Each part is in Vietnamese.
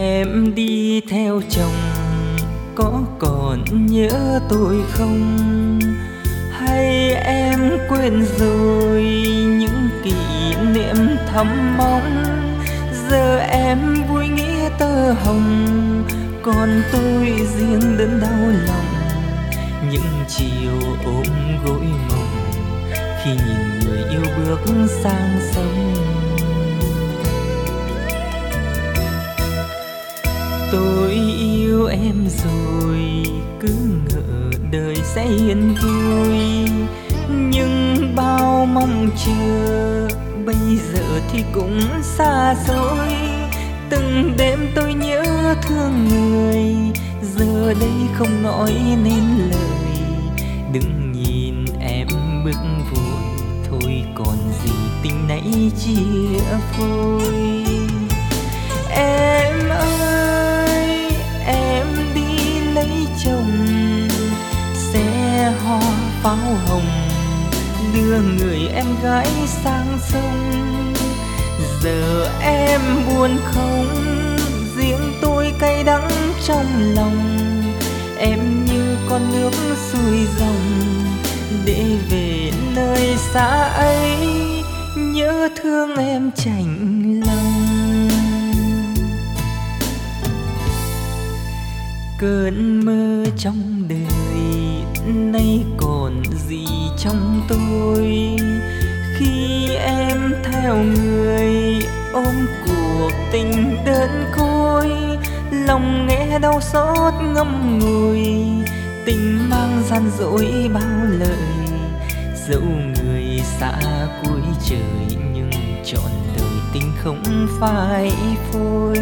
Em đi theo chồng có còn nhớ tôi không? Hay em quên rồi những kỷ niệm thắm mong? Giờ em vui nghĩa tơ hồng, còn tôi riêng đớn đau lòng. Những chiều ôm gối mộng khi nhìn người yêu bước sang sông. Tôi yêu em rồi, cứ ngỡ đời sẽ yên vui, nhưng bao mong chờ bây giờ thì cũng xa xôi. Từng đêm tôi nhớ thương người, giờ đây không nói nên lời. Đừng nhìn em bước vội, thôi còn gì tình nãy chia phôi. Em ơi, em đi lấy chồng, xe hoa pháo hồng đưa người em gái sang sông. Giờ em buồn không, riêng tôi cay đắng trong lòng. Em như con nước xuôi dòng để về nơi xa ấy, nhớ thương em chạnh lòng. Cơn mơ trong đời nay còn gì trong tôi, khi em theo người ôm cuộc tình đơn côi. Lòng nghe đau xót ngậm ngùi, tình mang gian dối bao lời. Dẫu người xa cuối trời nhưng trọn đời tình không phai phôi.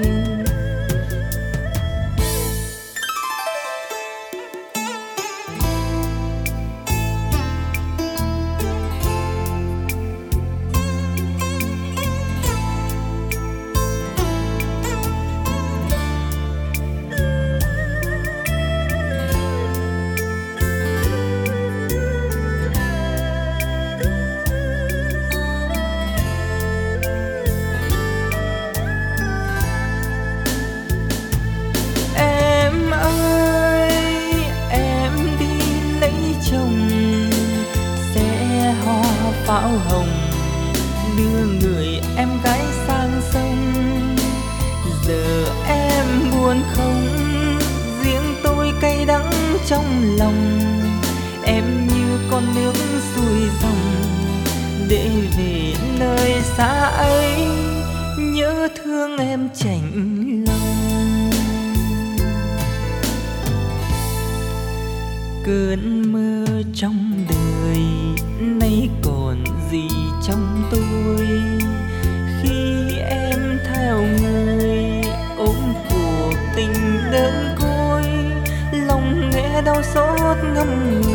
Pháo hồng đưa người em gái sang sông. Giờ em buồn không, riêng tôi cay đắng trong lòng. Em như con nước xuôi dòng để về nơi xa ấy, nhớ thương em chạnh lòng. Cơn mơ trong đời nay còn gì trong tôi, khi em theo người ôm cuộc tình đơn côi. Lòng nghe đau xót ngậm